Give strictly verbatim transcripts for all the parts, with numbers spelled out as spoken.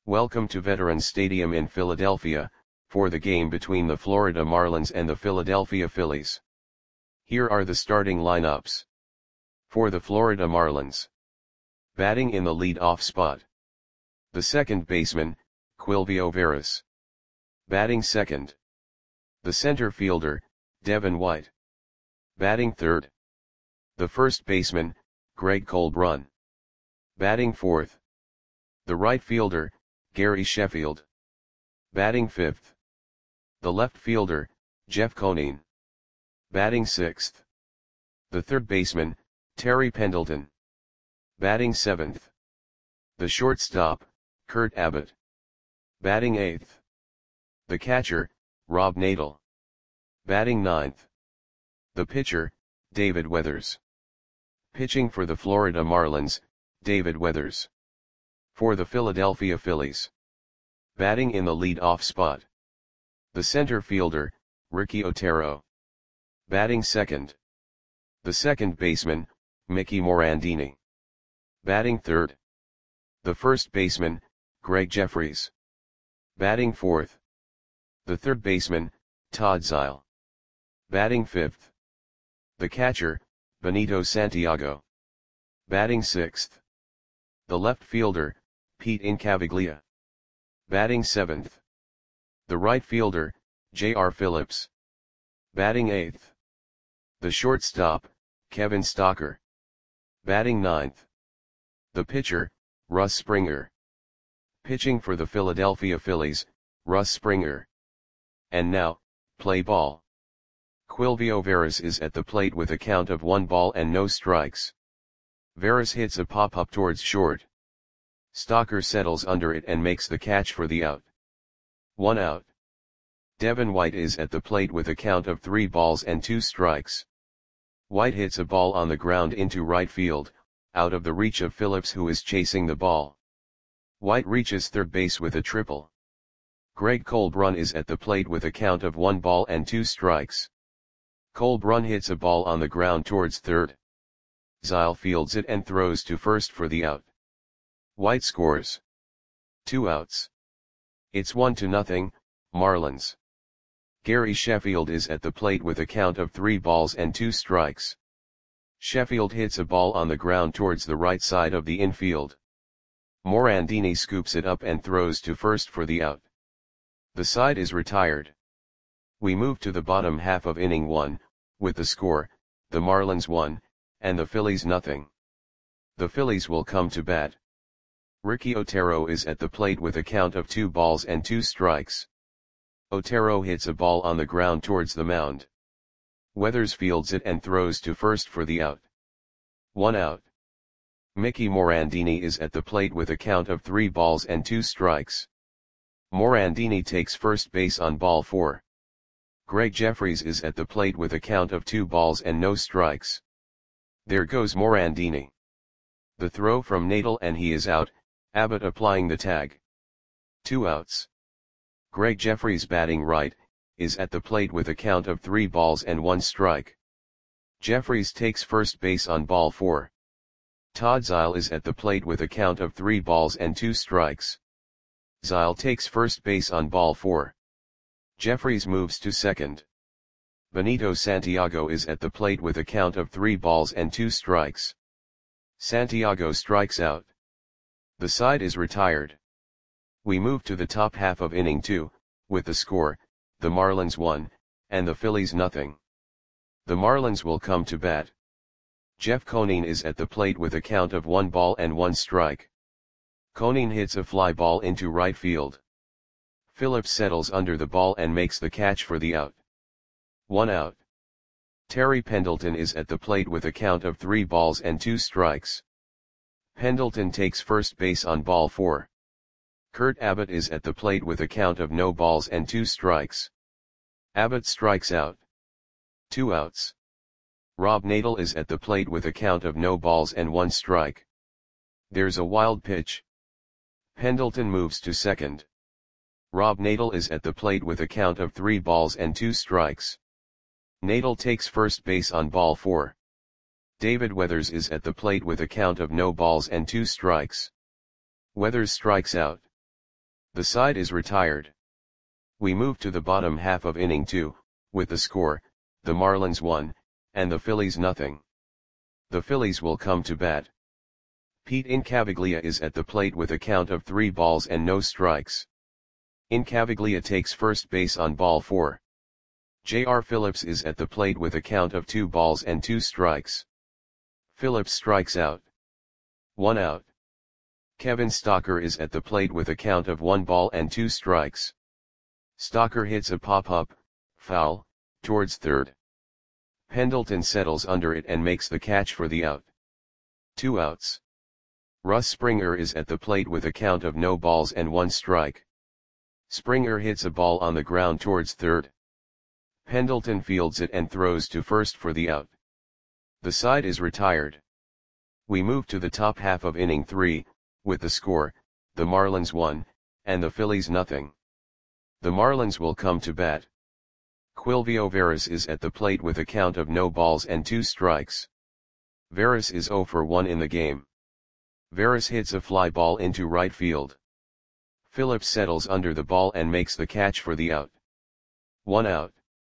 Welcome to Veterans Stadium in Philadelphia, for the game between the Florida Marlins and the Philadelphia Phillies. Here are the starting lineups. For the Florida Marlins. Batting in the lead-off spot. The second baseman, Quilvio Veras. Batting second. The center fielder, Devin White. Batting third. The first baseman, Greg Colbrunn. Batting fourth. The right fielder, Gary Sheffield. Batting fifth. The left fielder, Jeff Conine. Batting sixth. The third baseman, Terry Pendleton. Batting seventh. The shortstop, Kurt Abbott. Batting eighth. The catcher, Rob Nadel. Batting ninth. The pitcher, David Weathers. Pitching for the Florida Marlins, David Weathers. For the Philadelphia Phillies. Batting in the lead-off spot. The center fielder, Ricky Otero. Batting second. The second baseman, Mickey Morandini. Batting third. The first baseman, Greg Jeffries. Batting fourth. The third baseman, Todd Zeile. Batting fifth. The catcher, Benito Santiago. Batting sixth. The left fielder, Pete Incaviglia. Batting seventh. The right fielder, J R Phillips. Batting eighth. The shortstop, Kevin Stocker. Batting ninth. The pitcher, Russ Springer. Pitching for the Philadelphia Phillies, Russ Springer. And now, play ball. Quilvio Veras is at the plate with a count of one ball and no strikes. Veras hits a pop-up towards short. Stocker settles under it and makes the catch for the out. One out. Devin White is at the plate with a count of three balls and two strikes. White hits a ball on the ground into right field, out of the reach of Phillips, who is chasing the ball. White reaches third base with a triple. Greg Colbrunn is at the plate with a count of one ball and two strikes. Colbrunn hits a ball on the ground towards third. Zeile fields it and throws to first for the out. White scores. Two outs. It's one to nothing, Marlins. Gary Sheffield is at the plate with a count of three balls and two strikes. Sheffield hits a ball on the ground towards the right side of the infield. Morandini scoops it up and throws to first for the out. The side is retired. We move to the bottom half of inning one, with the score, the Marlins one, and the Phillies nothing. The Phillies will come to bat. Ricky Otero is at the plate with a count of two balls and two strikes. Otero hits a ball on the ground towards the mound. Weathers fields it and throws to first for the out. One out. Mickey Morandini is at the plate with a count of three balls and two strikes. Morandini takes first base on ball four. Greg Jeffries is at the plate with a count of two balls and no strikes. There goes Morandini. The throw from Nadel and he is out, Abbott applying the tag. Two outs. Greg Jeffries, batting right, is at the plate with a count of three balls and one strike. Jeffries takes first base on ball four. Todd Zeile is at the plate with a count of three balls and two strikes. Zeile takes first base on ball four. Jeffries moves to second. Benito Santiago is at the plate with a count of three balls and two strikes. Santiago strikes out. The side is retired. We move to the top half of inning two, with the score, the Marlins one, and the Phillies nothing. The Marlins will come to bat. Jeff Conine is at the plate with a count of one ball and one strike. Conine hits a fly ball into right field. Phillips settles under the ball and makes the catch for the out. One out. Terry Pendleton is at the plate with a count of three balls and two strikes. Pendleton takes first base on ball four. Kurt Abbott is at the plate with a count of no balls and two strikes. Abbott strikes out. Two outs. Rob Nadel is at the plate with a count of no balls and one strike. There's a wild pitch. Pendleton moves to second. Rob Nadel is at the plate with a count of three balls and two strikes. Nadel takes first base on ball four. David Weathers is at the plate with a count of no balls and two strikes. Weathers strikes out. The side is retired. We move to the bottom half of inning two, with the score, the Marlins one, and the Phillies nothing. The Phillies will come to bat. Pete Incaviglia is at the plate with a count of three balls and no strikes. Incaviglia takes first base on ball four. J R Phillips is at the plate with a count of two balls and two strikes. Phillips strikes out. One out. Kevin Stocker is at the plate with a count of one ball and two strikes. Stocker hits a pop-up, foul, towards third. Pendleton settles under it and makes the catch for the out. Two outs. Russ Springer is at the plate with a count of no balls and one strike. Springer hits a ball on the ground towards third. Pendleton fields it and throws to first for the out. The side is retired. We move to the top half of inning three, with the score, the Marlins one, and the Phillies nothing. The Marlins will come to bat. Quilvio Veras is at the plate with a count of no balls and two strikes. Veras is zero for one in the game. Veras hits a fly ball into right field. Phillips settles under the ball and makes the catch for the out. One out.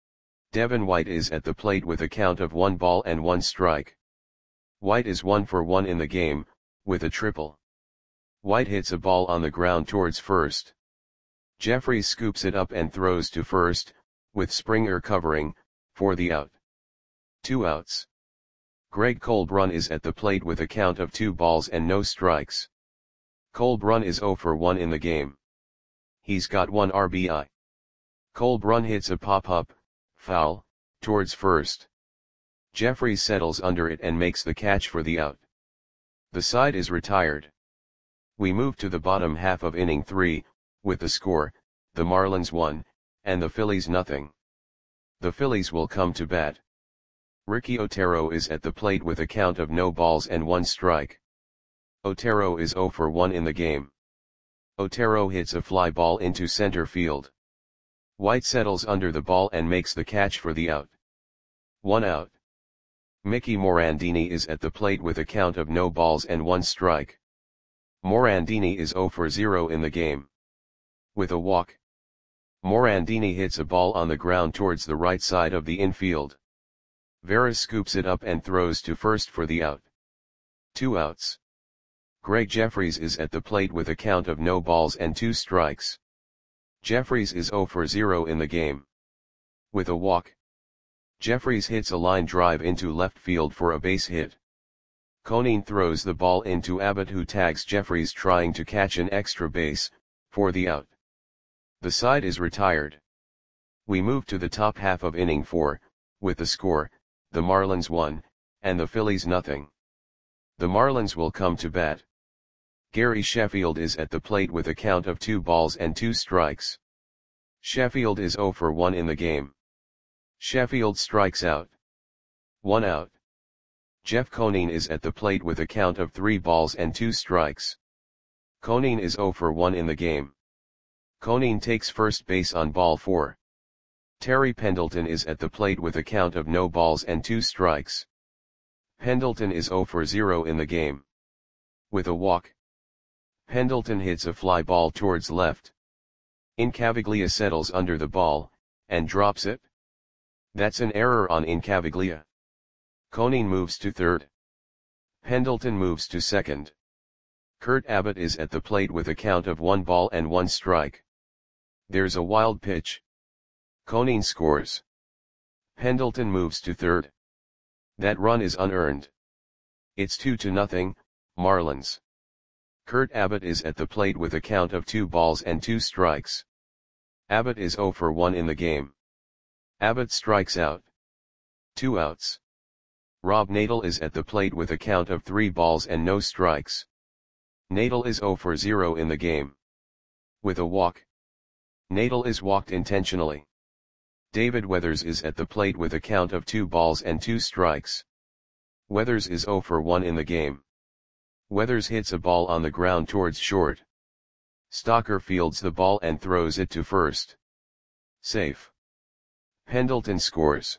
Devin White is at the plate with a count of one ball and one strike. White is one for one in the game, with a triple. White hits a ball on the ground towards first. Jeffries scoops it up and throws to first, with Springer covering, for the out. Two outs. Greg Colbrun is at the plate with a count of two balls and no strikes. Colbrun is zero for one in the game. He's got one R B I. Colbrun hits a pop-up, foul, towards first. Jeffries settles under it and makes the catch for the out. The side is retired. We move to the bottom half of inning three, with the score, the Marlins one, and the Phillies nothing. The Phillies will come to bat. Ricky Otero is at the plate with a count of no balls and one strike. Otero is zero for one in the game. Otero hits a fly ball into center field. White settles under the ball and makes the catch for the out. One out. Mickey Morandini is at the plate with a count of no balls and one strike. Morandini is zero for zero in the game. With a walk. Morandini hits a ball on the ground towards the right side of the infield. Veras scoops it up and throws to first for the out. Two outs. Greg Jeffries is at the plate with a count of no balls and two strikes. Jeffries is zero for zero in the game. With a walk. Jeffries hits a line drive into left field for a base hit. Conine throws the ball into Abbott, who tags Jeffries trying to catch an extra base, for the out. The side is retired. We move to the top half of inning four, with the score, the Marlins one, and the Phillies nothing. The Marlins will come to bat. Gary Sheffield is at the plate with a count of two balls and two strikes. Sheffield is zero for one in the game. Sheffield strikes out. One out. Jeff Conine is at the plate with a count of three balls and two strikes. Conine is zero for one in the game. Conine takes first base on ball four. Terry Pendleton is at the plate with a count of no balls and two strikes. Pendleton is zero for zero in the game. With a walk. Pendleton hits a fly ball towards left. Incaviglia settles under the ball, and drops it. That's an error on Incaviglia. Conine moves to third. Pendleton moves to second. Kurt Abbott is at the plate with a count of one ball and one strike. There's a wild pitch. Conine scores. Pendleton moves to third. That run is unearned. It's two to nothing, Marlins. Kurt Abbott is at the plate with a count of two balls and two strikes. Abbott is zero for one in the game. Abbott strikes out. Two outs. Rob Nadel is at the plate with a count of three balls and no strikes. Nadel is zero for zero in the game. With a walk. Nadel is walked intentionally. David Weathers is at the plate with a count of two balls and two strikes. Weathers is zero for one in the game. Weathers hits a ball on the ground towards short. Stocker fields the ball and throws it to first. Safe. Pendleton scores.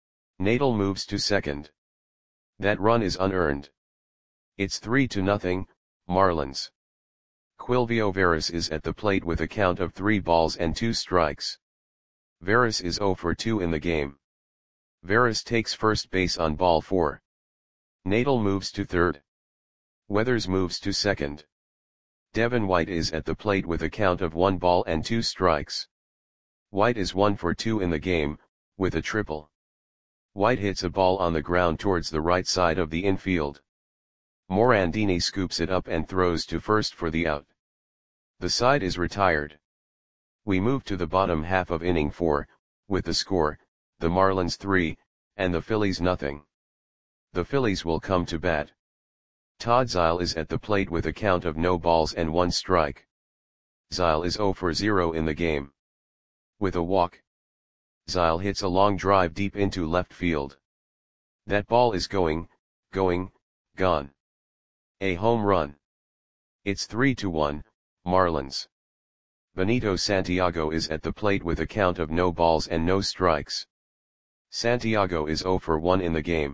Nadel moves to second. That run is unearned. It's three to nothing, Marlins. Quilvio Veras is at the plate with a count of three balls and two strikes. Veras is zero for two in the game. Veras takes first base on ball four. Nadal moves to third. Weathers moves to second. Devin White is at the plate with a count of one ball and two strikes. White is one for two in the game, with a triple. White hits a ball on the ground towards the right side of the infield. Morandini scoops it up and throws to first for the out. The side is retired. We move to the bottom half of inning four, with the score, the Marlins three, and the Phillies nothing. The Phillies will come to bat. Todd Zeile is at the plate with a count of no balls and one strike. Zeile is zero for zero in the game. With a walk, Zeile hits a long drive deep into left field. That ball is going, going, gone. A home run. It's three to one, Marlins. Benito Santiago is at the plate with a count of no balls and no strikes. Santiago is zero for one in the game.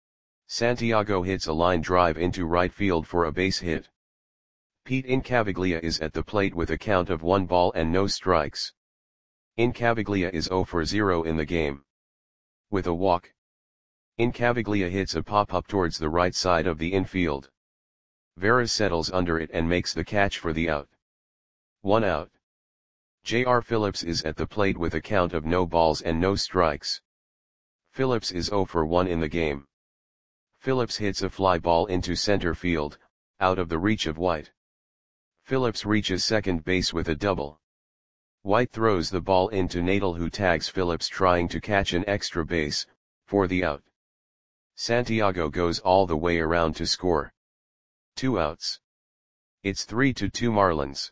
Santiago hits a line drive into right field for a base hit. Pete Incaviglia is at the plate with a count of one ball and no strikes. Incaviglia is zero for zero in the game. With a walk, Incaviglia hits a pop-up towards the right side of the infield. Veras settles under it and makes the catch for the out. One out. J R Phillips is at the plate with a count of no balls and no strikes. Phillips is zero for one in the game. Phillips hits a fly ball into center field, out of the reach of White. Phillips reaches second base with a double. White throws the ball into Nadal, who tags Phillips trying to catch an extra base, for the out. Santiago goes all the way around to score. Two outs. It's three to two Marlins.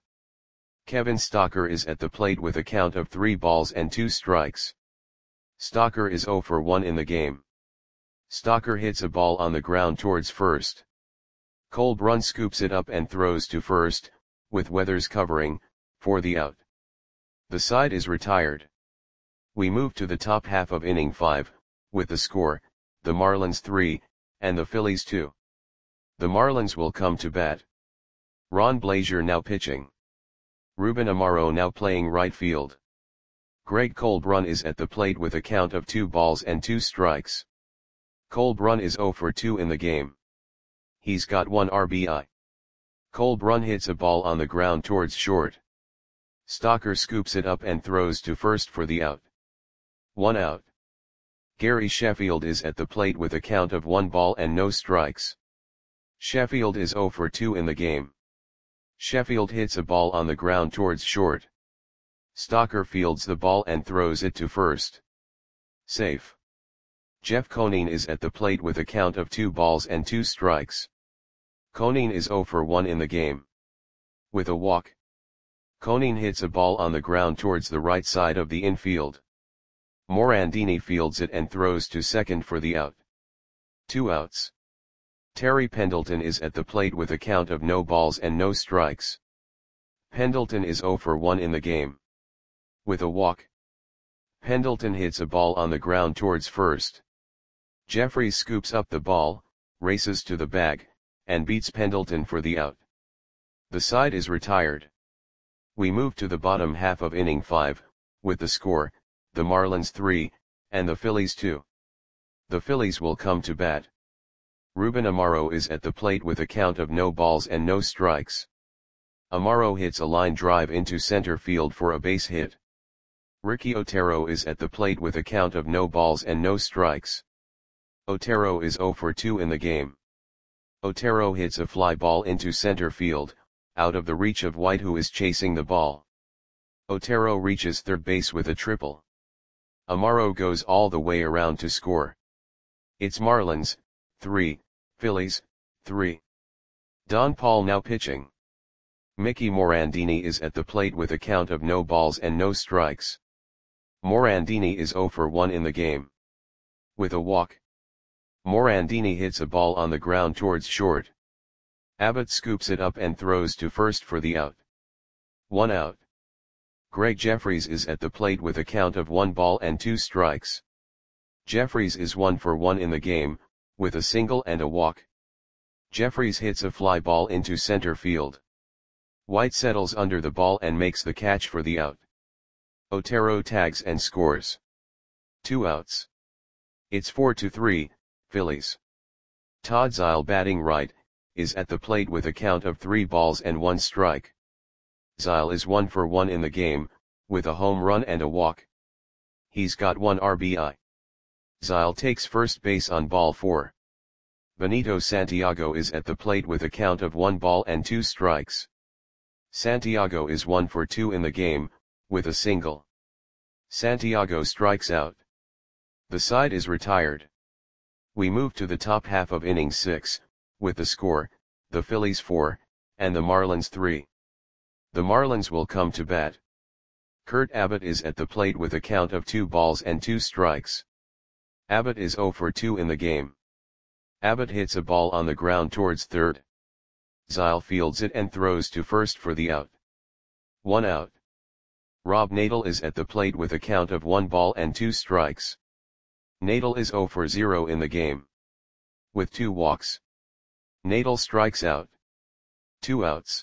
Kevin Stocker is at the plate with a count of three balls and two strikes. Stocker is zero for one in the game. Stocker hits a ball on the ground towards first. Cole Brun scoops it up and throws to first, with Weathers covering, for the out. The side is retired. We move to the top half of inning five, with the score, the Marlins three, and the Phillies two. The Marlins will come to bat. Ron Blazier now pitching. Ruben Amaro now playing right field. Greg Colbrun is at the plate with a count of two balls and two strikes. Colbrun is zero for two in the game. He's got one R B I. Colbrun hits a ball on the ground towards short. Stocker scoops it up and throws to first for the out. One out. Gary Sheffield is at the plate with a count of one ball and no strikes. Sheffield is zero for two in the game. Sheffield hits a ball on the ground towards short. Stocker fields the ball and throws it to first. Safe. Jeff Conine is at the plate with a count of two balls and two strikes. Conine is zero for one in the game. With a walk, Conine hits a ball on the ground towards the right side of the infield. Morandini fields it and throws to second for the out. Two outs. Terry Pendleton is at the plate with a count of no balls and no strikes. Pendleton is zero for one in the game. With a walk, Pendleton hits a ball on the ground towards first. Jeffries scoops up the ball, races to the bag, and beats Pendleton for the out. The side is retired. We move to the bottom half of inning five, with the score, the Marlins three, and the Phillies two. The Phillies will come to bat. Ruben Amaro is at the plate with a count of no balls and no strikes. Amaro hits a line drive into center field for a base hit. Ricky Otero is at the plate with a count of no balls and no strikes. Otero is zero for two in the game. Otero hits a fly ball into center field, out of the reach of White, who is chasing the ball. Otero reaches third base with a triple. Amaro goes all the way around to score. It's Marlins three, Phillies three. Don Paul now pitching. Mickey Morandini is at the plate with a count of no balls and no strikes. Morandini is zero for one in the game. With a walk, Morandini hits a ball on the ground towards short. Abbott scoops it up and throws to first for the out. One out. Greg Jeffries is at the plate with a count of one ball and two strikes. Jeffries is one for one in the game, with a single and a walk. Jeffries hits a fly ball into center field. White settles under the ball and makes the catch for the out. Otero tags and scores. Two outs. It's four to three, Phillies. Todd Zeile, batting right, is at the plate with a count of three balls and one strike. Zeile is one for one in the game, with a home run and a walk. He's got one R B I. Zeile takes first base on ball four. Benito Santiago is at the plate with a count of one ball and two strikes. Santiago is one for two in the game, with a single. Santiago strikes out. The side is retired. We move to the top half of inning six, with the score, the Phillies four, and the Marlins three. The Marlins will come to bat. Kurt Abbott is at the plate with a count of two balls and two strikes. Abbott is zero for two in the game. Abbott hits a ball on the ground towards third. Zeile fields it and throws to first for the out. One out. Rob Nadel is at the plate with a count of one ball and two strikes. Nadel is zero for zero in the game. With two walks. Nadel strikes out. Two outs.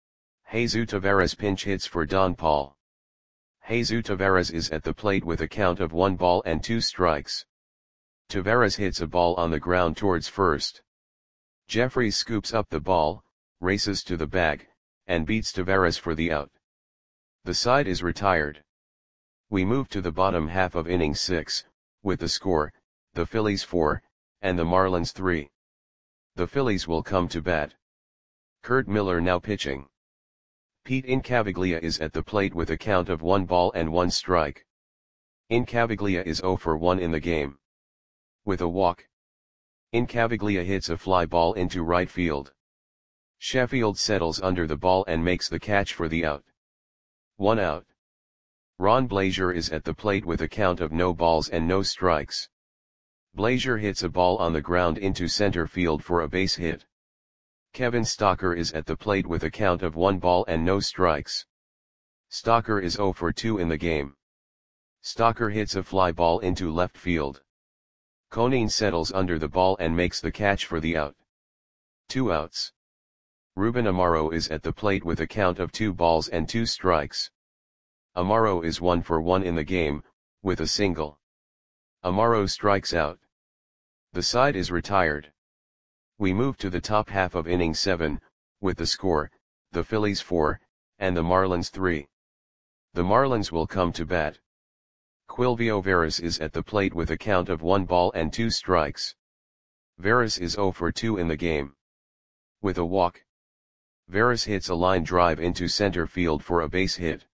Jesus Taveras pinch hits for Don Paul. Jesus Taveras is at the plate with a count of one ball and two strikes. Taveras hits a ball on the ground towards first. Jeffries scoops up the ball, races to the bag, and beats Taveras for the out. The side is retired. We move to the bottom half of inning six, with the score, the Phillies four, and the Marlins three. The Phillies will come to bat. Kurt Miller now pitching. Pete Incaviglia is at the plate with a count of one ball and one strike. Incaviglia is zero for one in the game. With a walk. Incaviglia hits a fly ball into right field. Sheffield settles under the ball and makes the catch for the out. One out. Ron Blazier is at the plate with a count of no balls and no strikes. Blazier hits a ball on the ground into center field for a base hit. Kevin Stocker is at the plate with a count of one ball and no strikes. Stocker is zero for two in the game. Stocker hits a fly ball into left field. Conine settles under the ball and makes the catch for the out. Two outs. Ruben Amaro is at the plate with a count of two balls and two strikes. Amaro is one for one in the game, with a single. Amaro strikes out. The side is retired. We move to the top half of inning seven, with the score, the Phillies four, and the Marlins three. The Marlins will come to bat. Quilvio Veras is at the plate with a count of one ball and two strikes. Veras is zero for two in the game. With a walk. Veras hits a line drive into center field for a base hit.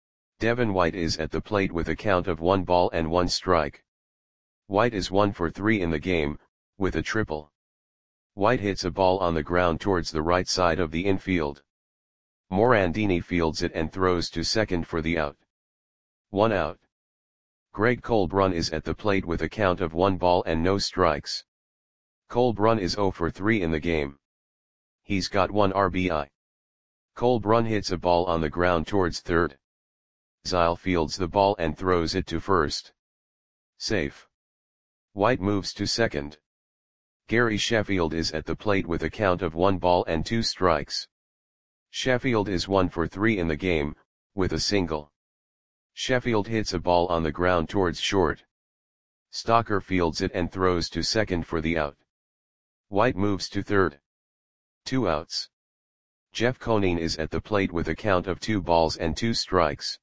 Devin White is at the plate with a count of one ball and one strike. White is one for three in the game, with a triple. White hits a ball on the ground towards the right side of the infield. Morandini fields it and throws to second for the out. One out. Greg Colbrun is at the plate with a count of one ball and no strikes. Colbrun is zero for three in the game. He's got one R B I. Colbrun hits a ball on the ground towards third. Zeile fields the ball and throws it to first. Safe. White moves to second. Gary Sheffield is at the plate with a count of one ball and two strikes. Sheffield is one for three in the game, with a single. Sheffield hits a ball on the ground towards short. Stocker fields it and throws to second for the out. White moves to third. Two outs. Jeff Conine is at the plate with a count of two balls and two strikes.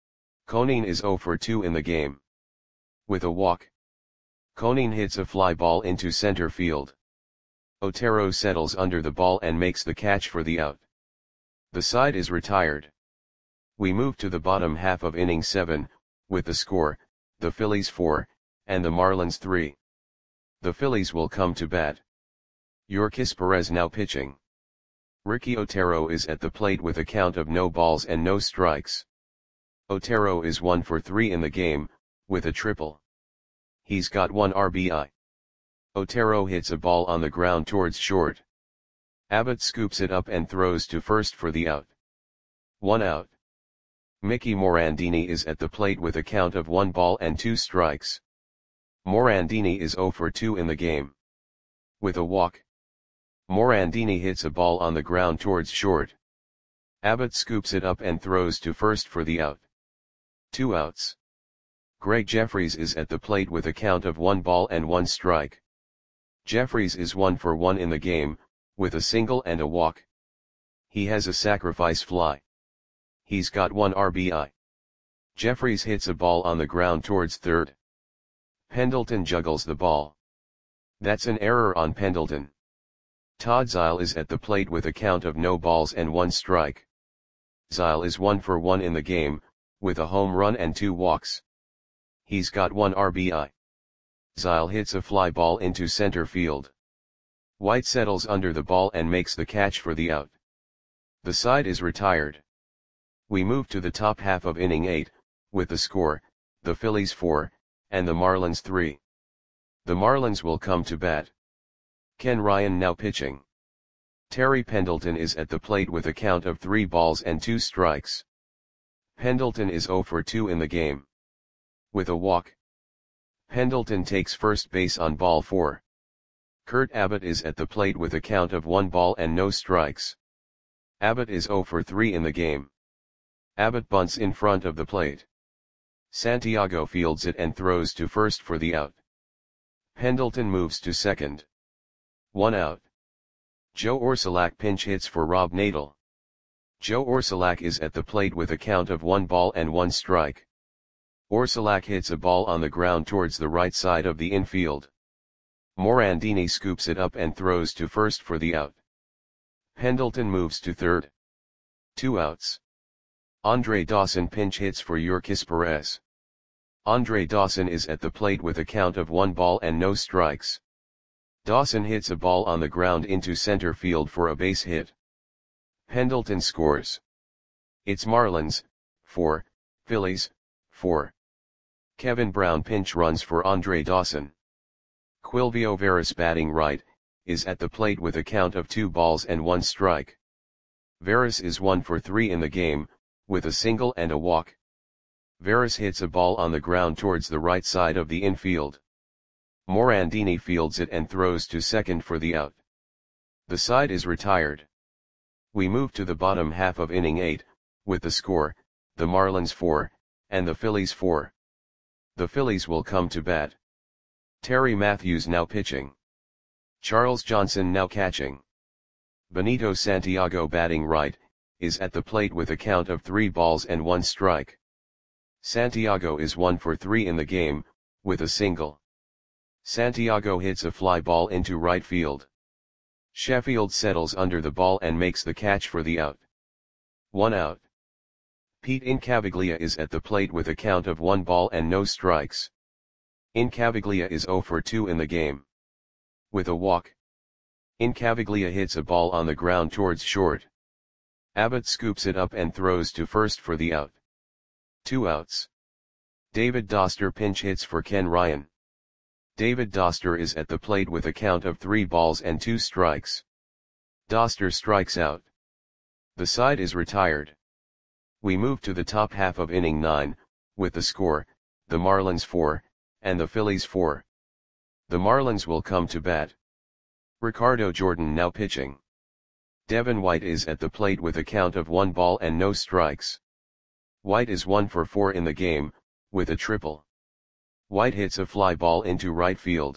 Conine is zero for two in the game. With a walk. Conine hits a fly ball into center field. Otero settles under the ball and makes the catch for the out. The side is retired. We move to the bottom half of inning seven, with the score, the Phillies four, and the Marlins three. The Phillies will come to bat. Yorkis Perez now pitching. Ricky Otero is at the plate with a count of no balls and no strikes. Otero is one for three in the game, with a triple. He's got one R B I. Otero hits a ball on the ground towards short. Abbott scoops it up and throws to first for the out. One out. Mickey Morandini is at the plate with a count of one ball and two strikes. Morandini is zero for two in the game. With a walk. Morandini hits a ball on the ground towards short. Abbott scoops it up and throws to first for the out. Two outs. Greg Jeffries is at the plate with a count of one ball and one strike. Jeffries is one for one in the game, with a single and a walk. He has a sacrifice fly. He's got one R B I. Jeffries hits a ball on the ground towards third. Pendleton juggles the ball. That's an error on Pendleton. Todd Zeile is at the plate with a count of no balls and one strike. Zeile is one for one in the game, with a home run and two walks. He's got one R B I. Zeile hits a fly ball into center field. White settles under the ball and makes the catch for the out. The side is retired. We move to the top half of inning eight, with the score, the Phillies four, and the Marlins three. The Marlins will come to bat. Ken Ryan now pitching. Terry Pendleton is at the plate with a count of three balls and two strikes. Pendleton is zero for two in the game. With a walk. Pendleton takes first base on ball four. Kurt Abbott is at the plate with a count of one ball and no strikes. Abbott is zero for three in the game. Abbott bunts in front of the plate. Santiago fields it and throws to first for the out. Pendleton moves to second. One out. Joe Orsulak pinch hits for Rob Nadel. Joe Orsulak is at the plate with a count of one ball and one strike. Orsulak hits a ball on the ground towards the right side of the infield. Morandini scoops it up and throws to first for the out. Pendleton moves to third. Two outs. Andre Dawson pinch hits for Yorkis Perez. Andre Dawson is at the plate with a count of one ball and no strikes. Dawson hits a ball on the ground into center field for a base hit. Pendleton scores. It's Marlins, four, Phillies, four. Kevin Brown pinch runs for Andre Dawson. Quilvio Veras batting right, is at the plate with a count of two balls and one strike. Veras is one for three in the game, with a single and a walk. Veras hits a ball on the ground towards the right side of the infield. Morandini fields it and throws to second for the out. The side is retired. We move to the bottom half of inning eight, with the score, the Marlins four, and the Phillies four. The Phillies will come to bat. Terry Matthews now pitching. Charles Johnson now catching. Benito Santiago batting right, is at the plate with a count of three balls and one strike. Santiago is one for three in the game, with a single. Santiago hits a fly ball into right field. Sheffield settles under the ball and makes the catch for the out. One out. Pete Incaviglia is at the plate with a count of one ball and no strikes. Incaviglia is zero for two in the game. With a walk. Incaviglia hits a ball on the ground towards short. Abbott scoops it up and throws to first for the out. Two outs. David Doster pinch hits for Ken Ryan. David Doster is at the plate with a count of three balls and two strikes. Doster strikes out. The side is retired. We move to the top half of inning nine, with the score, the Marlins four, and the Phillies four. The Marlins will come to bat. Ricardo Jordan now pitching. Devin White is at the plate with a count of one ball and no strikes. White is one for four in the game, with a triple. White hits a fly ball into right field.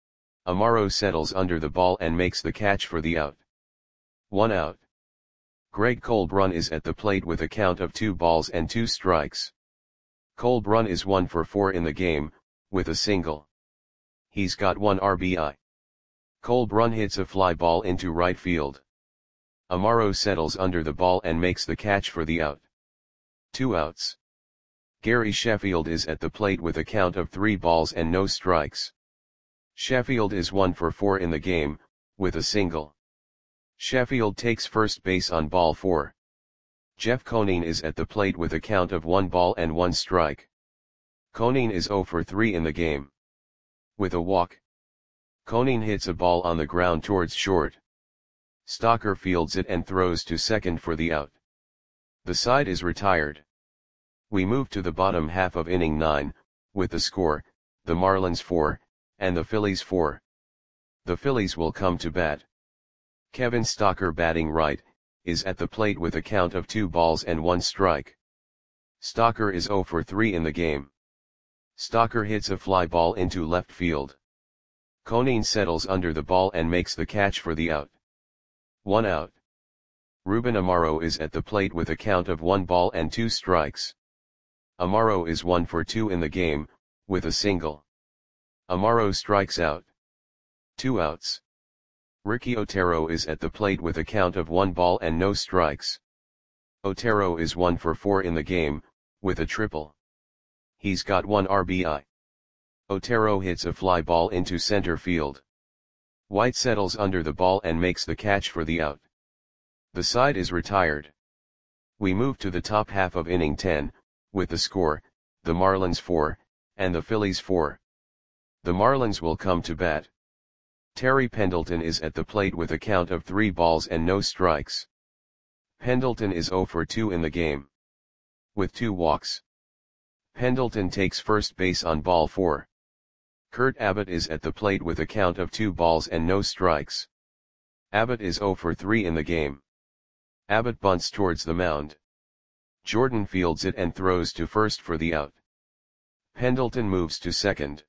Amaro settles under the ball and makes the catch for the out. One out. Greg Colbrun is at the plate with a count of two balls and two strikes. Colbrun is one for four in the game, with a single. He's got one R B I. Colbrun hits a fly ball into right field. Amaro settles under the ball and makes the catch for the out. Two outs. Gary Sheffield is at the plate with a count of three balls and no strikes. Sheffield is one for four in the game, with a single. Sheffield takes first base on ball four. Jeff Conine is at the plate with a count of one ball and one strike. Conine is zero for three in the game. With a walk. Conine hits a ball on the ground towards short. Stocker fields it and throws to second for the out. The side is retired. We move to the bottom half of inning nine, with the score, the Marlins four, and the Phillies four. The Phillies will come to bat. Kevin Stocker batting right, is at the plate with a count of two balls and one strike. Stocker is zero for three in the game. Stocker hits a fly ball into left field. Conine settles under the ball and makes the catch for the out. One out. Ruben Amaro is at the plate with a count of one ball and two strikes. Amaro is one for two in the game, with a single. Amaro strikes out. Two outs. Ricky Otero is at the plate with a count of one ball and no strikes. Otero is one for four in the game, with a triple. He's got one R B I. Otero hits a fly ball into center field. White settles under the ball and makes the catch for the out. The side is retired. We move to the top half of inning ten, with the score, the Marlins four, and the Phillies four. The Marlins will come to bat. Terry Pendleton is at the plate with a count of three balls and no strikes. Pendleton is zero for two in the game, with two walks. Pendleton takes first base on ball four. Kurt Abbott is at the plate with a count of two balls and no strikes. Abbott is zero for three in the game. Abbott bunts towards the mound. Jordan fields it and throws to first for the out. Pendleton moves to second.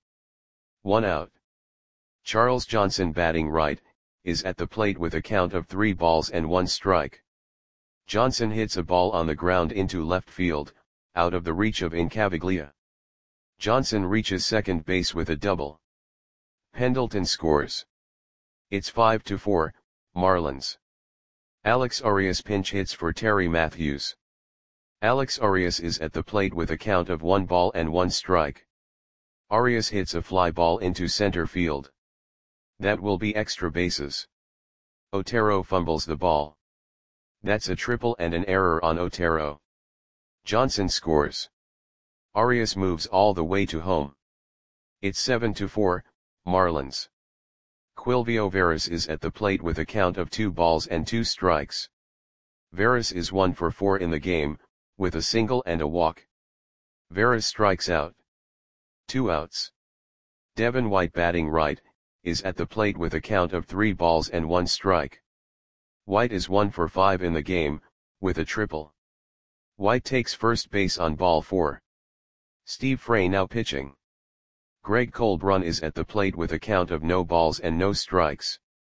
One out. Charles Johnson, batting right, is at the plate with a count of three balls and one strike. Johnson hits a ball on the ground into left field, out of the reach of Incaviglia. Johnson reaches second base with a double. Pendleton scores. It's five to four, Marlins. Alex Arias pinch hits for Terry Matthews. Alex Arias is at the plate with a count of one ball and one strike. Arias hits a fly ball into center field. That will be extra bases. Otero fumbles the ball. That's a triple and an error on Otero. Johnson scores. Arias moves all the way to home. It's seven to four, Marlins. Quilvio Veras is at the plate with a count of two balls and two strikes. Veras is one for four in the game, with a single and a walk. Veras strikes out. Two outs. Devin White, batting right, is at the plate with a count of three balls and one strike. White is one for five in the game, with a triple. White takes first base on ball four. Steve Frey now pitching. Greg Colbrun is at the plate with a count of no balls and no strikes.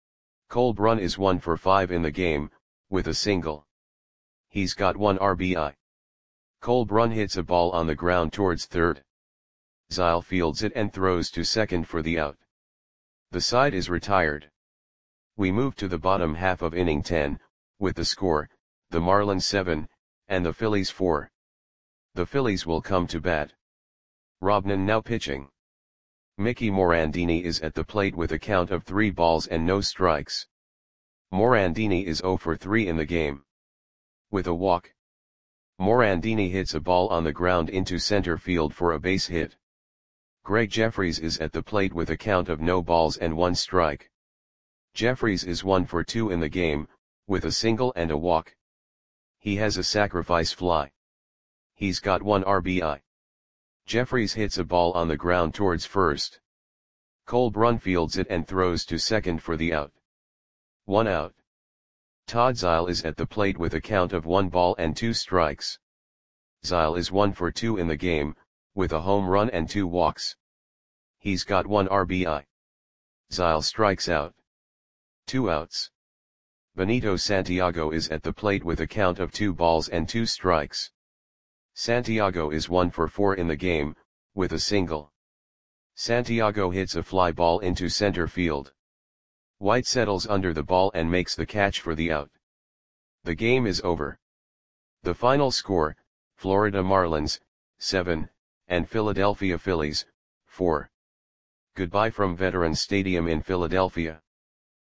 Colbrun is one for five in the game, with a single. He's got one R B I. Colbrun hits a ball on the ground towards third. Zyle fields it and throws to second for the out. The side is retired. We move to the bottom half of inning ten, with the score, the Marlins seven, and the Phillies four. The Phillies will come to bat. Robnan now pitching. Mickey Morandini is at the plate with a count of three balls and no strikes. Morandini is zero for three in the game, with a walk. Morandini hits a ball on the ground into center field for a base hit. Greg Jeffries is at the plate with a count of no balls and one strike. Jeffries is one for two in the game, with a single and a walk. He has a sacrifice fly. He's got one R B I. Jeffries hits a ball on the ground towards first. Colbrun fields it and throws to second for the out. One out. Todd Zyle is at the plate with a count of one ball and two strikes. Zyle is one for two in the game, with a home run and two walks. He's got one R B I. Zyle strikes out. Two outs. Benito Santiago is at the plate with a count of two balls and two strikes. Santiago is one for four in the game, with a single. Santiago hits a fly ball into center field. White settles under the ball and makes the catch for the out. The game is over. The final score, Florida Marlins, seven, and Philadelphia Phillies, four. Goodbye from Veterans Stadium in Philadelphia.